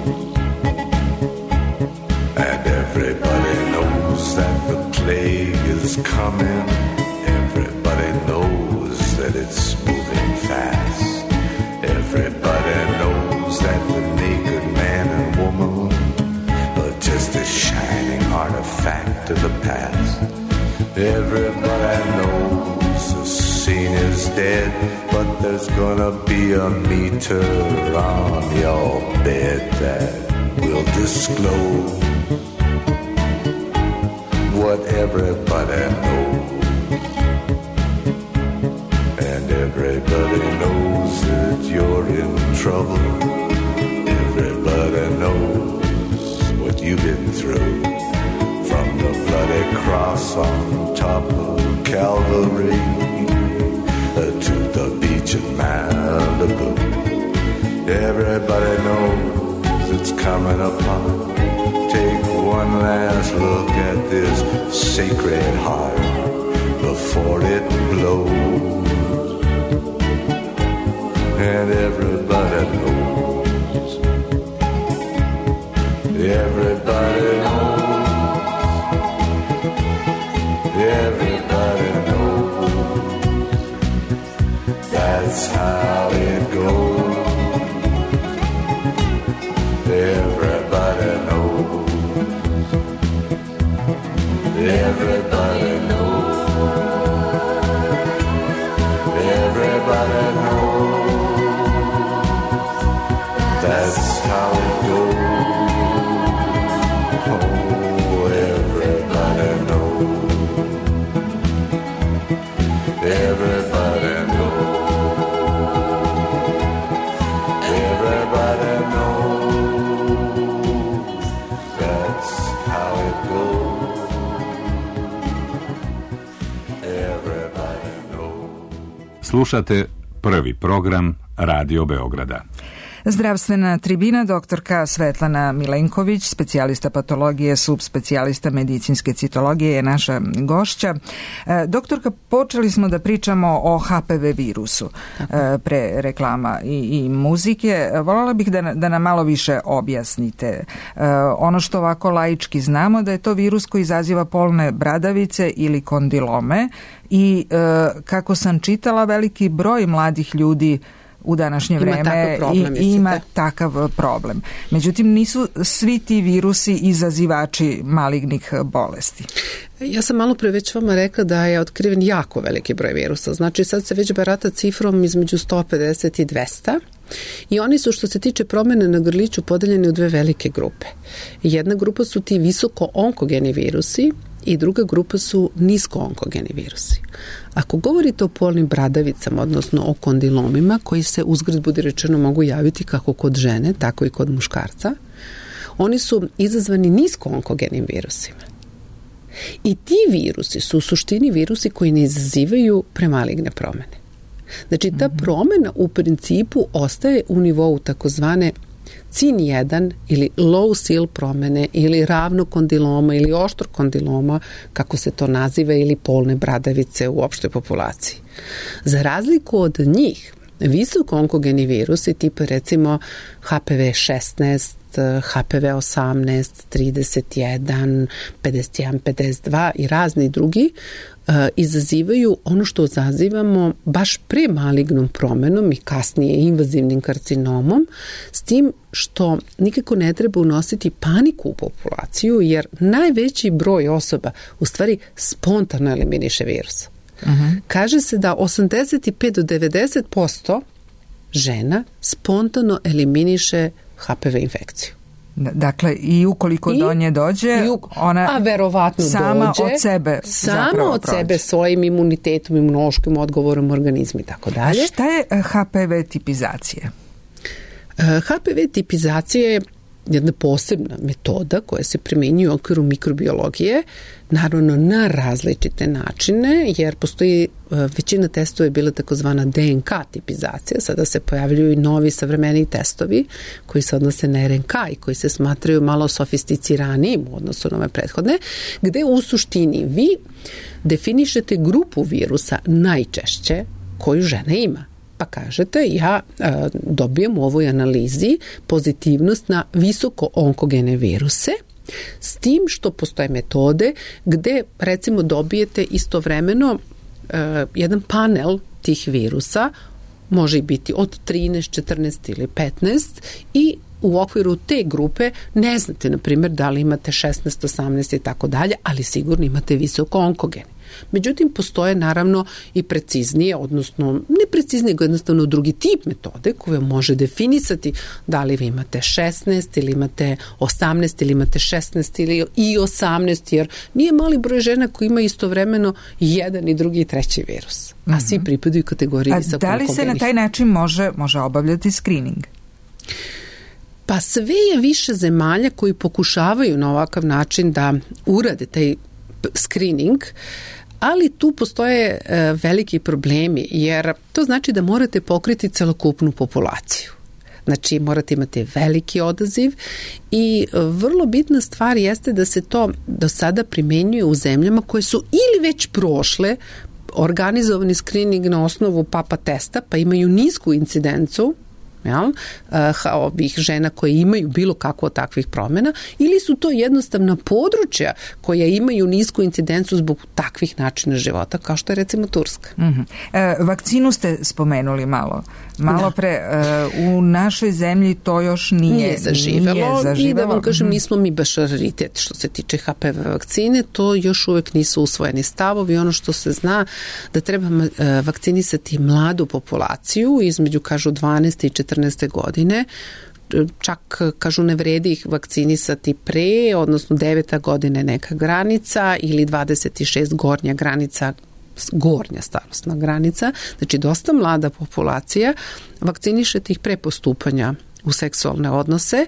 And everybody knows that the plague is coming. Everybody knows that it's moving fast. Everybody knows that the naked man and woman are just a shining artifact of the past. Everybody knows the scene is dead, but there's gonna be a meter on your bed that will disclose what everybody knows. And everybody knows that you're in trouble. Everybody knows what you've been through. From the bloody cross on top of Calvary to the beach at Malibu. Everybody knows it's coming upon. Take one last look at this sacred heart before it blows. And everybody knows. Everybody knows. Everybody knows. That's how it goes. Everybody knows. Everybody knows. Everybody knows. That's how it goes. Oh, everybody knows. Everybody knows. Everybody knows. That's how it goes. Everybody knows. Slušate prvi program Radio Beograda. Zdravstvena tribina, doktorka Svetlana Milenković, specijalista patologije, subspecijalista medicinske citologije, je naša gošća. Doktorka, počeli smo da pričamo o H P V virusu pre reklama i, i muzike. Voljela bih da, da nam malo više objasnite. Ono što ovako laički znamo, da je to virus koji izaziva polne bradavice ili kondilome i kako sam čitala, veliki broj mladih ljudi u današnje ima vreme takav problem, i ima takav problem. Međutim, nisu svi ti virusi izazivači malignih bolesti. Ja sam malo pre već vama rekla da je otkriven jako veliki broj virusa. Znači sad se već barata cifrom između sto pedeset i dvesta. I oni su, što se tiče promjene na grliću, podeljeni u dve velike grupe. Jedna grupa su ti visoko onkogeni virusi i druga grupa su nisko onkogeni virusi. Ako govorite o polnim bradavicama, odnosno o kondilomima, koji se uzgred budi rečeno mogu javiti kako kod žene, tako i kod muškarca, oni su izazvani nisko onkogenim virusima. I ti virusi su u suštini virusi koji ne izazivaju premaligne promjene. Znači, ta promjena u principu ostaje u nivou takozvane C I N jedan ili low S I L promjene ili ravno kondiloma ili oštro kondiloma, kako se to naziva, ili polne bradavice u opštoj populaciji. Za razliku od njih, visoko onkogeni virusi tipa recimo H P V šesnaest, H P V osamnaest, trideset jedan, pedeset jedan, pedeset dva i razni drugi uh, izazivaju ono što zazivamo baš premalignom promenom i kasnije invazivnim karcinomom, s tim što nikako ne treba unositi paniku u populaciju, jer najveći broj osoba u stvari spontano eliminiše virus. Uh-huh. Kaže se da osamdeset pet do devedeset posto žena spontano eliminiše H P V infekciju. Dakle, i ukoliko I, do nje dođe, u, ona a verovatno sama dođe, od sebe sama od prođe. sebe svojim imunitetom, imunološkim odgovorom organizma i tako dalje. A šta je H P V tipizacija? H P V tipizacija je jedna posebna metoda koja se primenjuje u okviru mikrobiologije, naravno na različite načine, jer postoji većina testova je bila takozvana D N K tipizacija, sada se pojavljuju i novi savremeni testovi koji se odnose na R N K i koji se smatraju malo sofisticiranijim u odnosu na ove prethodne, gde u suštini vi definišete grupu virusa najčešće koju žena ima. Pa kažete, ja a, dobijem u ovoj analizi pozitivnost na visoko onkogene viruse, s tim što postoje metode gde recimo dobijete istovremeno a, jedan panel tih virusa, može i biti od trinaest, četrnaest ili petnaest, i u okviru te grupe ne znate, na primjer, da li imate šesnaest, osamnaest i tako dalje, ali sigurno imate visoko onkogene. Međutim, postoje naravno i preciznije, odnosno ne preciznije, jednostavno drugi tip metode koje može definisati da li vi imate šesnaest ili imate osamnaest ili imate šesnaest ili i osamnaest, jer nije mali broj žena koji ima istovremeno jedan i drugi i treći virus, a svi mm-hmm. pripadaju kategoriji visoko onkogenih. A da li se na taj način može, može obavljati screening? Pa sve je više zemalja koji pokušavaju na ovakav način da urade taj screening, ali tu postoje e, veliki problemi, jer to znači da morate pokriti celokupnu populaciju. Znači, morate imati veliki odaziv i vrlo bitna stvar jeste da se to do sada primenjuje u zemljama koje su ili već prošle organizovani screening na osnovu papa testa, pa imaju nisku incidencu jel, uh, ovih žena koje imaju bilo kakvo od takvih promjena, ili su to jednostavna područja koja imaju nisku incidenciju zbog takvih načina života, kao što je recimo Turska. Mm-hmm. E, vakcinu ste spomenuli malo. Malo pre, e, u našoj zemlji to još nije, nije zaživelo. Nije zaživelo. I da vam kažem, nismo mi baš raritet što se tiče H P V vakcine, to još uvijek nisu usvojeni stavovi. Ono što se zna da treba vakcinisati mladu populaciju između, kažu, dvanaeste i četrnaeste godine, čak kažu ne vredi ih vakcinisati pre, odnosno deveta godina je neka granica ili dvadeset šest gornja granica, gornja starosna granica, znači dosta mlada populacija, vakcinišete ih pre postupanja u seksualne odnose.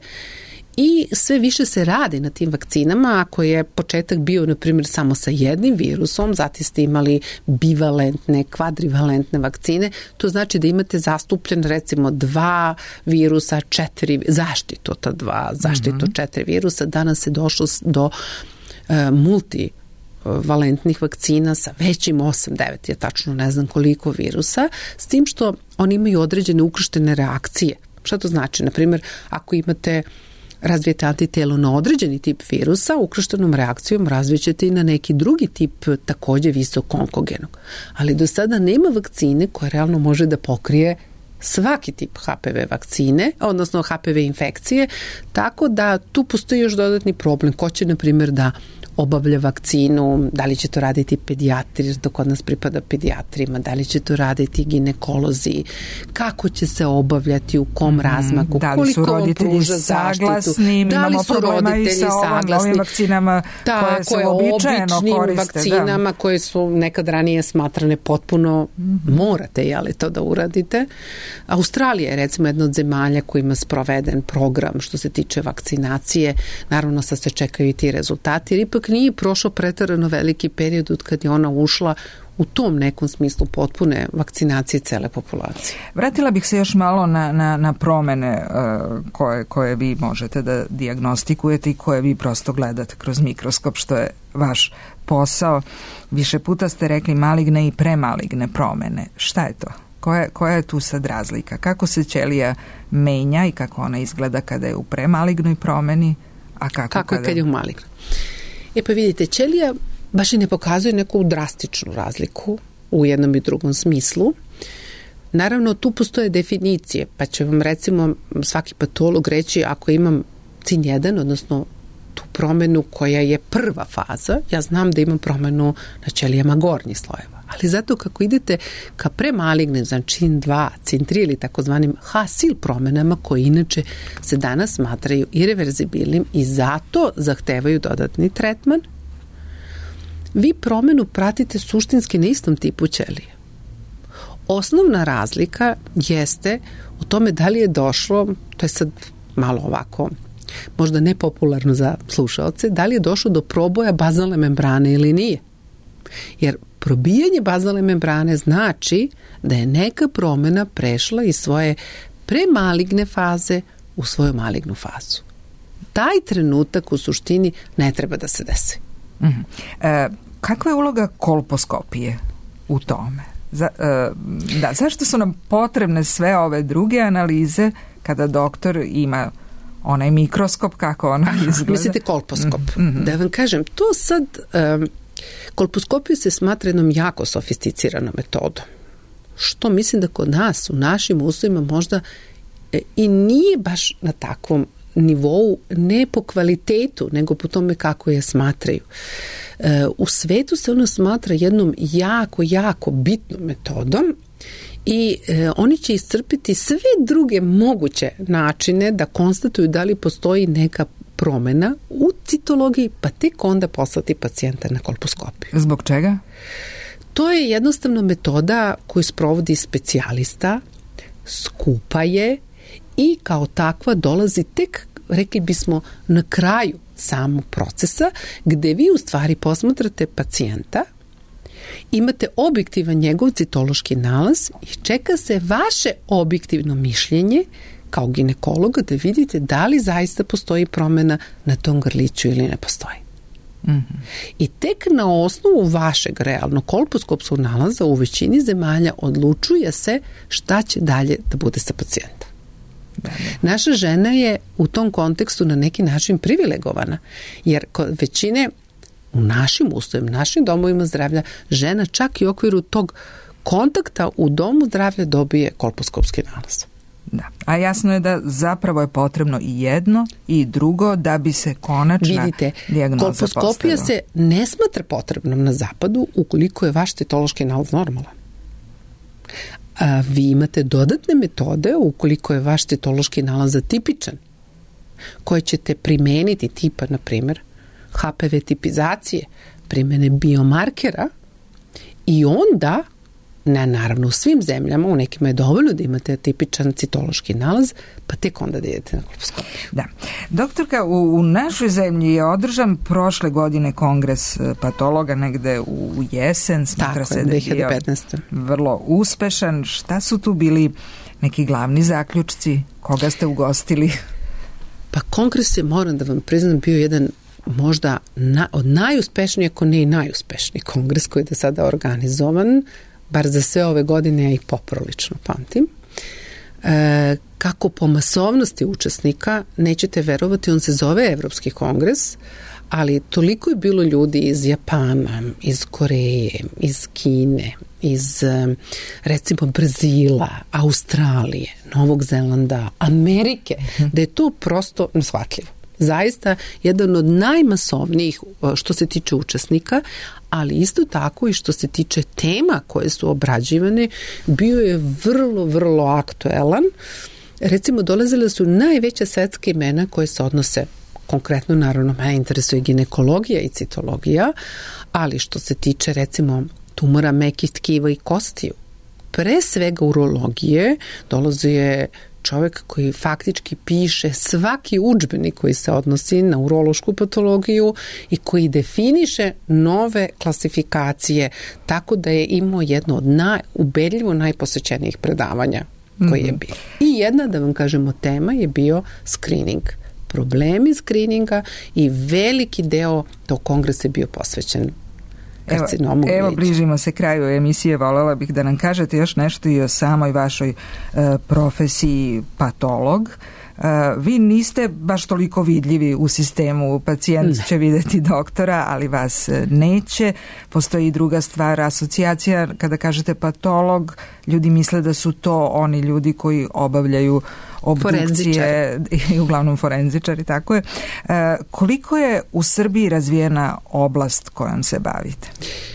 I sve više se radi na tim vakcinama. Ako je početak bio, na primjer, samo sa jednim virusom, zatim ste imali bivalentne, kvadrivalentne vakcine, to znači da imate zastupljen recimo dva virusa, četiri, zaštitu ta dva, zaštitu mm-hmm. četiri virusa. Danas se došlo do uh, multi valentnih vakcina sa većim osam devet, je tačno ne znam koliko virusa, s tim što oni imaju određene ukrštene reakcije. Šta to znači? Na primjer, ako imate razvijete antitelo na određeni tip virusa, ukrštenom reakcijom razvijećete i na neki drugi tip također visoko onkogenog. Ali do sada nema vakcine koja realno može da pokrije svaki tip H P V vakcine, odnosno H P V infekcije, tako da tu postoji još dodatni problem. Ko će, na primjer, da obavlja vakcinu, da li će to raditi pedijatri, jer to kod nas pripada pedijatrima, da li će to raditi ginekolozi, kako će se obavljati, u kom razmaku, da li su roditelji saglasni, da li su roditelji sa saglasni, ovim vakcinama koje se uobičajeno koriste, vakcinama da. Koje su nekad ranije smatrane potpuno mm-hmm. morate, jeli to da uradite. Australija je recimo jedna od zemalja koja ima sproveden program što se tiče vakcinacije, naravno sad se čekaju i ti rezultati, jer ipak nije prošao preterano veliki period od kad je ona ušla u tom nekom smislu potpune vakcinacije cele populacije. Vratila bih se još malo na, na, na promene uh, koje, koje vi možete da dijagnostikujete i koje vi prosto gledate kroz mikroskop, što je vaš posao. Više puta ste rekli maligne i premaligne promene. Šta je to? Koja, koja je tu sad razlika? Kako se ćelija menja i kako ona izgleda kada je u premalignoj promeni, a kako, kako kada... kad je u malignoj? E pa vidite, ćelija baš i ne pokazuje neku drastičnu razliku u jednom i drugom smislu. Naravno, tu postoje definicije, pa će vam recimo svaki patolog reći ako imam C I N jedan, odnosno tu promenu koja je prva faza, ja znam da imam promenu na ćelijama gornjih slojeva. Ali zato kako idete ka premaligne, znači C I N dva, C I N tri ili takozvanim H-sil promenama koje inače se danas smatraju ireverzibilnim i zato zahtevaju dodatni tretman, vi promenu pratite suštinski na istom tipu ćelije. Osnovna razlika jeste u tome da li je došlo, to je sad malo ovako, možda nepopularno za slušaoce, da li je došlo do proboja bazalne membrane ili nije. Jer probijanje bazalne membrane znači da je neka promjena prešla iz svoje premaligne faze u svoju malignu fazu. Taj trenutak u suštini ne treba da se desi. Mm-hmm. E, kakva je uloga kolposkopije u tome? Za, e, da, zašto su nam potrebne sve ove druge analize kada doktor ima onaj mikroskop, kako ona izgleda? Mislite kolposkop. Mm-hmm. Da vam kažem, to sad... Um, kolposkopija se smatra jednom jako sofisticiranom metodom. Što mislim da kod nas, u našim uslovima možda e, i nije baš na takvom nivou, ne po kvalitetu, nego po tome kako je smatraju. E, u svetu se ono smatra jednom jako, jako bitnom metodom i e, oni će iscrpiti sve druge moguće načine da konstatuju da li postoji neka promjena u citologiji, pa tek onda poslati pacijenta na kolposkopiju. Zbog čega? To je jednostavno metoda koju sprovodi specijalista, skupa je i kao takva dolazi tek, rekli bismo, na kraju samog procesa, gde vi u stvari posmatrate pacijenta, imate objektivan njegov citološki nalaz i čeka se vaše objektivno mišljenje kao ginekologa da vidite da li zaista postoji promjena na tom grliću ili ne postoji. Mm-hmm. I tek na osnovu vašeg realnog kolposkopskog nalaza u većini zemalja odlučuje se šta će dalje da bude sa pacijentom. Naša žena je u tom kontekstu na neki način privilegovana, jer kod većine u našim uslovima, našim domovima zdravlja, žena čak i u okviru tog kontakta u domu zdravlja dobije kolposkopski nalaz. Da. A jasno je da zapravo je potrebno i jedno i drugo da bi se konačna Vidite, dijagnoza postavila. kolposkopija se ne smatra potrebnom na zapadu ukoliko je vaš citološki nalaz normalan. A vi imate dodatne metode ukoliko je vaš citološki nalaz atipičan, koje ćete primeniti, tipa, na primjer, H P V tipizacije, primene biomarkera, i onda, na, naravno u svim zemljama, u nekima je dovoljno da imate atipičan citološki nalaz, pa tek onda da idete na kolposkopiju. Da. Doktorka, u, u našoj zemlji je održan prošle godine kongres patologa negde u jesen. Tako je, dve hiljade petnaeste. Vrlo uspešan. Šta su tu bili neki glavni zaključci? Koga ste ugostili? Pa kongres je, moram da vam priznam, bio jedan možda na, od najuspešnijih, ako ne i najuspešniji kongres koji je do sada organizovan, bar za sve ove godine, ja ih poprilično pamtim. E, kako po masovnosti učesnika, nećete verovati, on se zove Evropski kongres, ali toliko je bilo ljudi iz Japana, iz Koreje, iz Kine, iz recimo Brazila, Australije, Novog Zelanda, Amerike, da je to prosto neshvatljivo. Zaista jedan od najmasovnijih što se tiče učesnika, ali isto tako i što se tiče tema koje su obrađivane, bio je vrlo, vrlo aktuelan. Recimo, dolazile su najveća svetska imena koje se odnose, konkretno, naravno, me interesuje ginekologija i citologija, ali što se tiče, recimo, tumora mekih tkiva i kostiju, pre svega urologije, dolazi je čovjek koji faktički piše svaki udžbenik koji se odnosi na urološku patologiju i koji definiše nove klasifikacije, tako da je imao jedno od naj, ubedljivo najposećenijih predavanja koji je bio. I jedna, da vam kažemo, tema je bio screening. Problemi screeninga i veliki deo tog kongresa je bio posvećen karcinomu. Evo, evo bližimo se kraju emisije, voljela bih da nam kažete još nešto i o samoj vašoj uh, profesiji patolog. Uh, vi niste baš toliko vidljivi u sistemu, pacijent ne. će vidjeti doktora, ali vas neće. Postoji i druga stvar, asocijacija, kada kažete patolog, ljudi misle da su to oni ljudi koji obavljaju obdukcije i uglavnom forenzičari, tako je. E, koliko je u Srbiji razvijena oblast kojom se bavite?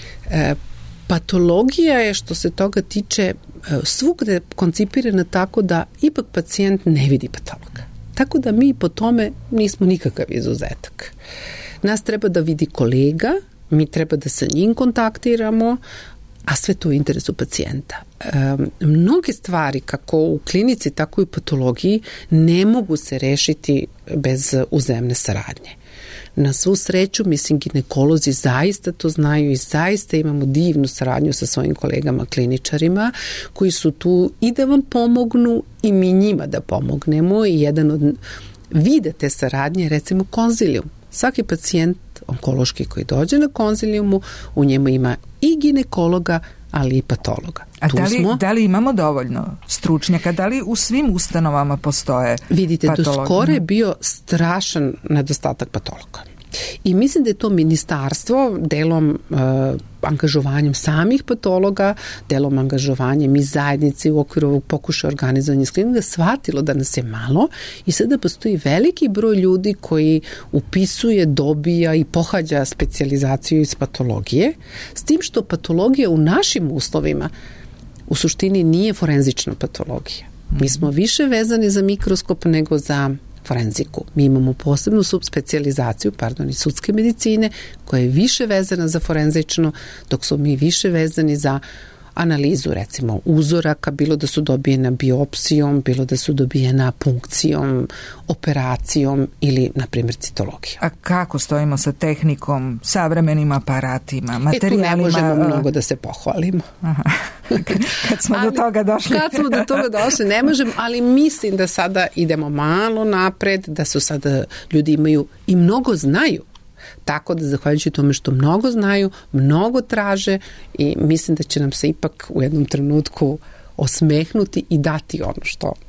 E, patologija je, što se toga tiče, svugde koncipirana tako da ipak pacijent ne vidi patologa. Tako da mi po tome nismo nikakav izuzetak. Nas treba da vidi kolega, mi treba da sa njim kontaktiramo, a sve to u interesu pacijenta. E, mnoge stvari, kako u klinici, tako i u patologiji, ne mogu se rešiti bez uzajamne saradnje. Na svu sreću, mislim, ginekolozi zaista to znaju i zaista imamo divnu saradnju sa svojim kolegama kliničarima koji su tu i da vam pomognu i mi njima da pomognemo, i jedan od vide te saradnje, recimo konzilijum. Svaki pacijent onkološki koji dođe na konzilijumu, u njemu ima i ginekologa, ali i patologa. A da li, da li imamo dovoljno stručnjaka? Da li u svim ustanovama postoje Vidite, patologi? do skoro je bio strašan nedostatak patologa. I mislim da je to ministarstvo delom uh, angažovanjem samih patologa, delom angažovanjem i zajednice u okviru ovog pokušaja organizovanja skrininga shvatilo da nas je malo i sada postoji veliki broj ljudi koji upisuje, dobija i pohađa specijalizaciju iz patologije, s tim što patologija u našim uslovima u suštini nije forenzična patologija. Mi smo više vezani za mikroskop nego za forenziku. Mi imamo posebnu subspecijalizaciju, pardon, iz sudske medicine, koja je više vezana za forenzično, dok su mi više vezani za analizu, recimo, uzoraka, bilo da su dobijena biopsijom, bilo da su dobijena punkcijom, operacijom ili, na primjer, citologijom. A kako stojimo sa tehnikom, savremenim aparatima, materijalima? E, tu ne možemo mnogo da se pohvalimo. Aha. Kad, kad smo ali, do toga došli. Kad smo do toga došli, ne možemo, ali mislim da sada idemo malo napred, da su sada ljudi imaju i mnogo znaju. Tako da, zahvaljujući tome što mnogo znaju, mnogo traže, i mislim da će nam se ipak u jednom trenutku osmehnuti i dati ono što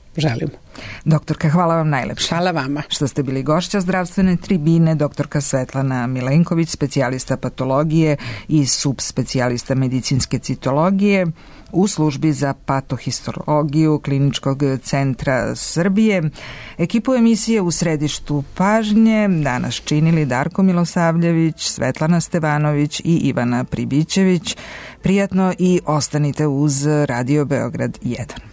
želimo. Doktorka, hvala vam najlepše. Hvala vama. Što ste bili gošća zdravstvene tribine, doktorka Svetlana Milenković, specijalista patologije i subspecijalista medicinske citologije u službi za patohistologiju Kliničkog centra Srbije. Ekipu emisije U središtu pažnje danas činili Darko Milosavljević, Svetlana Stevanović i Ivana Pribićević. Prijatno i ostanite uz Radio Beograd jedan.